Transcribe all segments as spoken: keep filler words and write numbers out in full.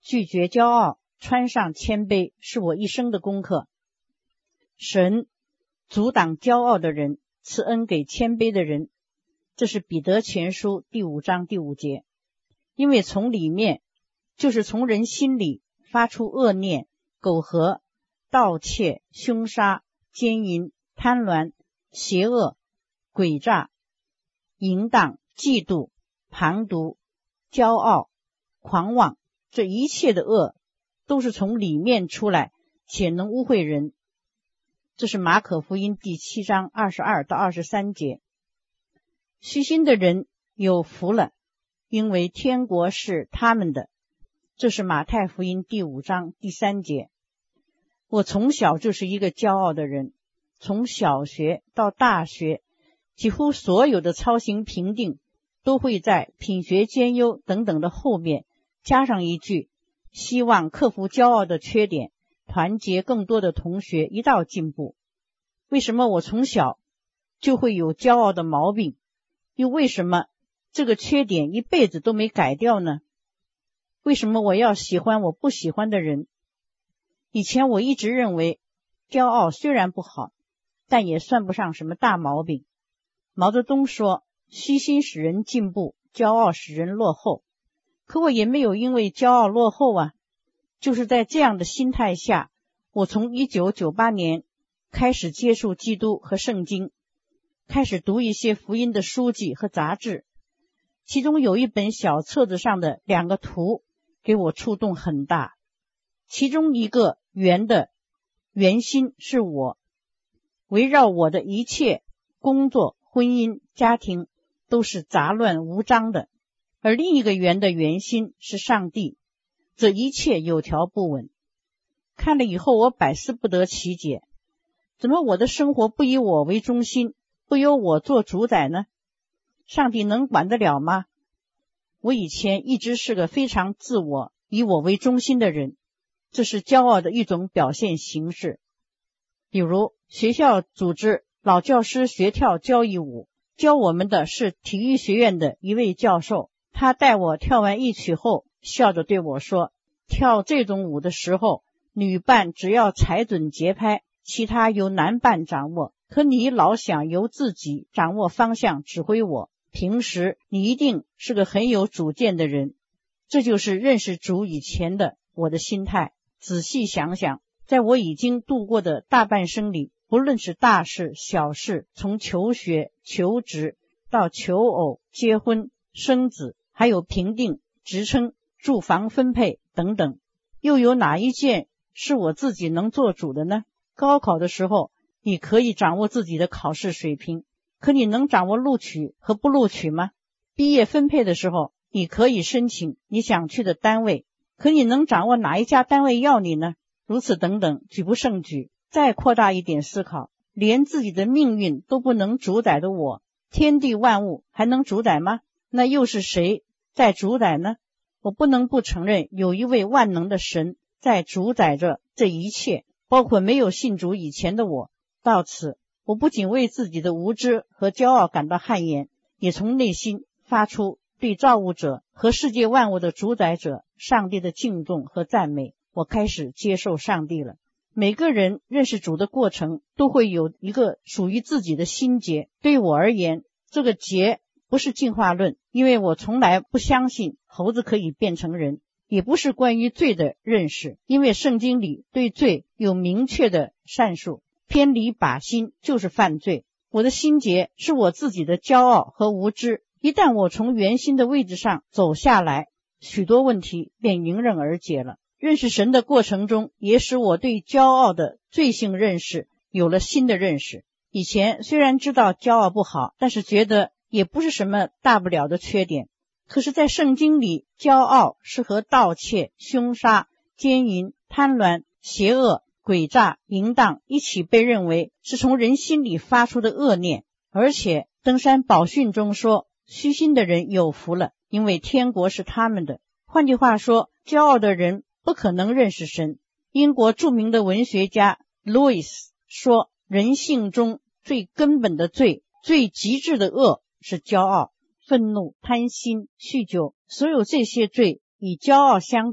拒绝骄傲，穿上谦卑，是我一生的功课。神阻挡骄傲的人，赐恩给谦卑的人，这是彼得前书第五章第五节。因为从里面，就是从人心里发出恶念、苟合、盗窃、凶杀、奸淫、贪婪、邪恶、诡诈、淫荡、嫉妒、旁毒、骄傲、狂妄，这一切的恶都是从里面出来，且能污秽人。这是马可福音第七章二十二到二十三节。虚心的人有福了，因为天国是他们的。这是马太福音第五章第三节。我从小就是一个骄傲的人，从小学到大学，几乎所有的操行评定都会在品学兼优等等的后面加上一句，希望克服骄傲的缺点，团结更多的同学一道进步。为什么我从小就会有骄傲的毛病？又为什么这个缺点一辈子都没改掉呢？为什么我要喜欢我不喜欢的人？以前我一直认为骄傲虽然不好，但也算不上什么大毛病。毛泽东说，虚心使人进步，骄傲使人落后。可我也没有因为骄傲落后啊。就是在这样的心态下，我从一九九八年开始接触基督和圣经，开始读一些福音的书籍和杂志，其中有一本小册子上的两个图给我触动很大。其中一个圆的圆心是我，围绕我的一切工作、婚姻、家庭都是杂乱无章的，而另一个圆的圆心是上帝，这一切有条不紊。看了以后我百思不得其解，怎么我的生活不以我为中心，不由我做主宰呢？上帝能管得了吗？我以前一直是个非常自我、以我为中心的人，这是骄傲的一种表现形式。比如学校组织老教师学跳交谊舞，教我们的是体育学院的一位教授，他带我跳完一曲后，笑着对我说，跳这种舞的时候，女伴只要踩准节拍，其他由男伴掌握，可你老想由自己掌握方向指挥我，平时你一定是个很有主见的人。这就是认识主以前的我的心态。仔细想想，在我已经度过的大半生里，不论是大事小事，从求学、求职到求偶、结婚、生子，还有评定、职称、住房分配等等，又有哪一件是我自己能做主的呢？高考的时候，你可以掌握自己的考试水平，可你能掌握录取和不录取吗？毕业分配的时候，你可以申请你想去的单位，可你能掌握哪一家单位要你呢？如此等等，举不胜举。再扩大一点思考，连自己的命运都不能主宰的我，天地万物还能主宰吗？那又是谁在主宰呢？我不能不承认有一位万能的神在主宰着这一切，包括没有信主以前的我。到此，我不仅为自己的无知和骄傲感到汗颜，也从内心发出对造物者和世界万物的主宰者上帝的敬重和赞美。我开始接受上帝了。每个人认识主的过程都会有一个属于自己的心结，对我而言，这个结不是进化论，因为我从来不相信猴子可以变成人，也不是关于罪的认识，因为圣经里对罪有明确的阐述，偏离靶心就是犯罪。我的心结是我自己的骄傲和无知，一旦我从原心的位置上走下来，许多问题便迎刃而解了。认识神的过程中，也使我对骄傲的罪性认识有了新的认识。以前虽然知道骄傲不好，但是觉得也不是什么大不了的缺点。可是在圣经里，骄傲是和盗窃、凶杀、奸淫、贪婪、邪恶、诡诈、淫荡一起被认为是从人心里发出的恶念。而且登山宝训中说，虚心的人有福了，因为天国是他们的。换句话说，骄傲的人不可能认识神。英国著名的文学家路易斯说，人性中最根本的罪，最极致的恶是骄傲、愤怒、贪心、酗酒，所有这些罪与骄傲相比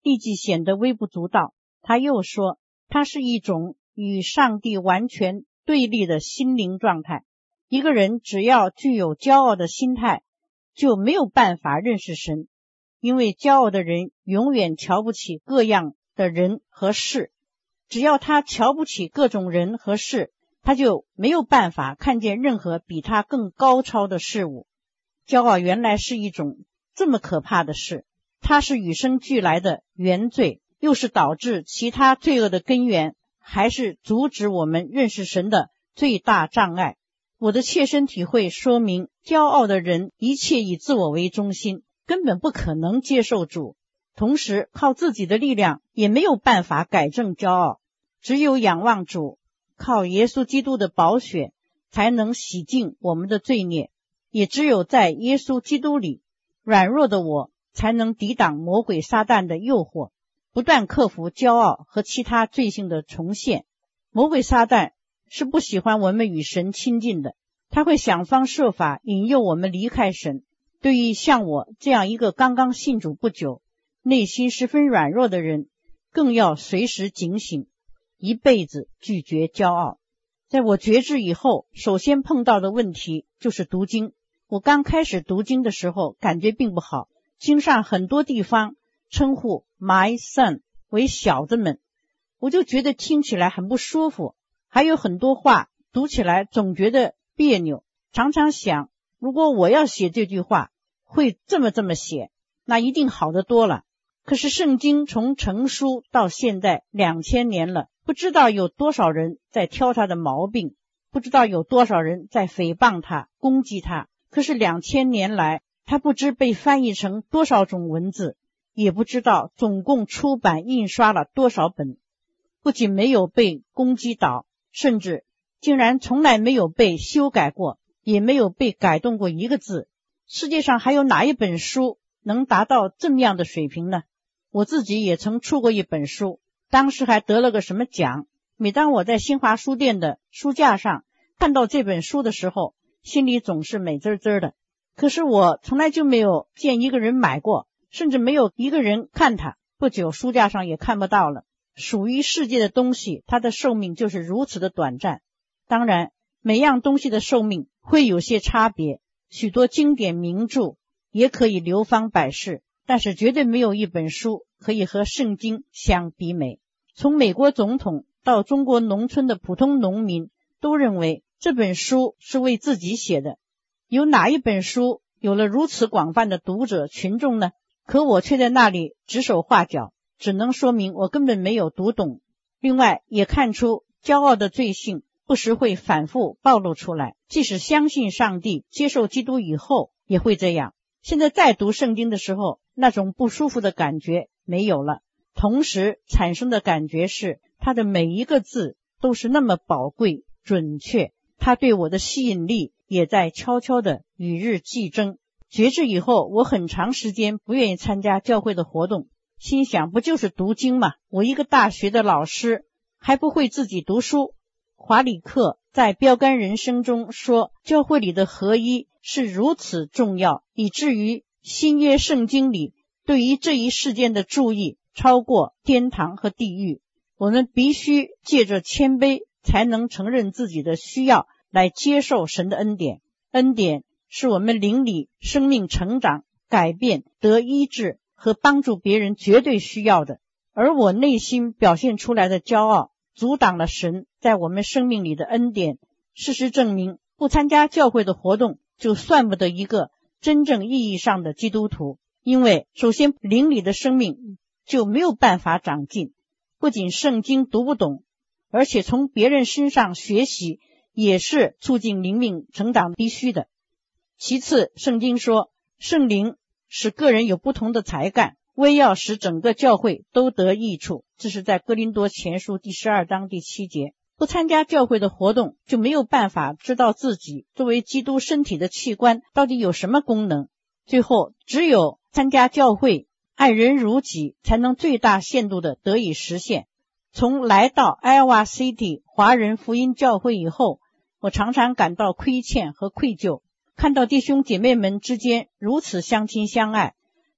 立即显得微不足道。他又说，它是一种与上帝完全对立的心灵状态。一个人只要具有骄傲的心态，就没有办法认识神，因为骄傲的人永远瞧不起各样的人和事。只要他瞧不起各种人和事，他就没有办法看见任何比他更高超的事物。骄傲原来是一种这么可怕的事，它是与生俱来的原罪，又是导致其他罪恶的根源，还是阻止我们认识神的最大障碍。我的切身体会说明，骄傲的人一切以自我为中心，根本不可能接受主，同时靠自己的力量也没有办法改正骄傲。只有仰望主，靠耶稣基督的宝血才能洗净我们的罪孽，也只有在耶稣基督里，软弱的我才能抵挡魔鬼撒旦的诱惑，不断克服骄傲和其他罪性的重现。魔鬼撒旦是不喜欢我们与神亲近的，他会想方设法引诱我们离开神。对于像我这样一个刚刚信主不久，内心十分软弱的人，更要随时警醒，一辈子拒绝骄傲。在我觉知以后，首先碰到的问题就是读经。我刚开始读经的时候感觉并不好，经上很多地方称呼 my son 为小子们，我就觉得听起来很不舒服，还有很多话读起来总觉得别扭，常常想，如果我要写这句话会这么这么写，那一定好得多了。可是圣经从成书到现在两千年了，不知道有多少人在挑他的毛病，不知道有多少人在诽谤他，攻击他。可是两千年来，他不知被翻译成多少种文字，也不知道总共出版印刷了多少本。不仅没有被攻击倒，甚至竟然从来没有被修改过，也没有被改动过一个字。世界上还有哪一本书能达到这么样的水平呢？我自己也曾出过一本书，当时还得了个什么奖。每当我在新华书店的书架上看到这本书的时候，心里总是美滋滋的。可是我从来就没有见一个人买过，甚至没有一个人看它。不久书架上也看不到了。属于世界的东西，它的寿命就是如此的短暂。当然，每样东西的寿命会有些差别，许多经典名著也可以流芳百世，但是绝对没有一本书可以和圣经相比美。从美国总统到中国农村的普通农民都认为这本书是为自己写的。有哪一本书有了如此广泛的读者群众呢？可我却在那里指手画脚，只能说明我根本没有读懂。另外也看出骄傲的罪性不时会反复暴露出来，即使相信上帝接受基督以后也会这样。现在再读圣经的时候，那种不舒服的感觉没有了，同时产生的感觉是它的每一个字都是那么宝贵准确，它对我的吸引力也在悄悄地与日俱增。觉知以后，我很长时间不愿意参加教会的活动，心想不就是读经吗？我一个大学的老师还不会自己读书。华里克在标杆人生中说，教会里的合一是如此重要，以至于新约圣经里对于这一事件的注意超过天堂和地狱。我们必须借着谦卑才能承认自己的需要，来接受神的恩典。恩典是我们灵里生命成长、改变、得医治和帮助别人绝对需要的。而我内心表现出来的骄傲阻挡了神在我们生命里的恩典。事实证明，不参加教会的活动就算不得一个真正意义上的基督徒，因为首先灵里的生命就没有办法长进，不仅圣经读不懂，而且从别人身上学习也是促进灵命成长必须的。其次，圣经说圣灵使个人有不同的才干，为要使整个教会都得益处，这是在哥林多前书第十二章第七节。不参加教会的活动，就没有办法知道自己作为基督身体的器官到底有什么功能。最后，只有参加教会，爱人如己，才能最大限度的得以实现。从来到 Iowa City 华人福音教会以后，我常常感到亏欠和愧疚，看到弟兄姐妹们之间如此相亲相爱，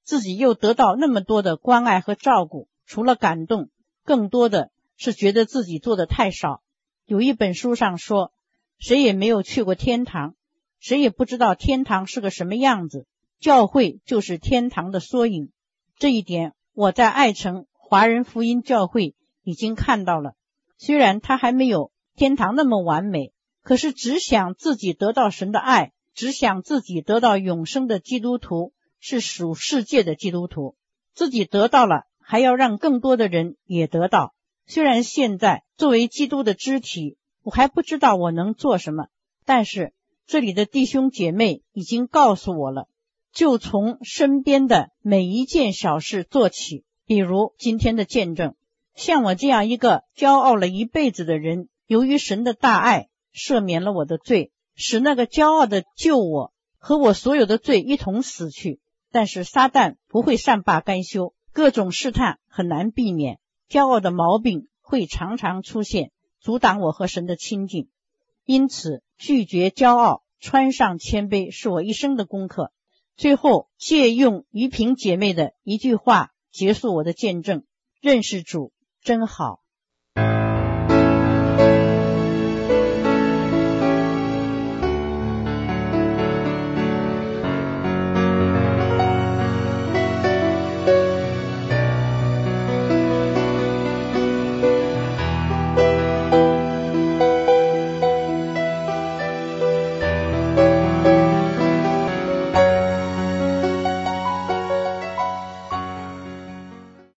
自己又得到那么多的关爱和照顾，除了感动，更多的是觉得自己做的太少。有一本书上说，谁也没有去过天堂，谁也不知道天堂是个什么样子，教会就是天堂的缩影。这一点我在爱城华人福音教会已经看到了，虽然它还没有天堂那么完美，可是只想自己得到神的爱，只想自己得到永生的基督徒是属世界的基督徒，自己得到了，还要让更多的人也得到。虽然现在作为基督的肢体，我还不知道我能做什么，但是这里的弟兄姐妹已经告诉我了，就从身边的每一件小事做起。比如今天的见证，像我这样一个骄傲了一辈子的人，由于神的大爱赦免了我的罪，使那个骄傲的救我和我所有的罪一同死去。但是撒旦不会善罢甘休，各种试探很难避免，骄傲的毛病会常常出现，阻挡我和神的亲近。因此拒绝骄傲，穿上谦卑是我一生的功课。最后借用于萍姐妹的一句话结束我的见证，认识主真好。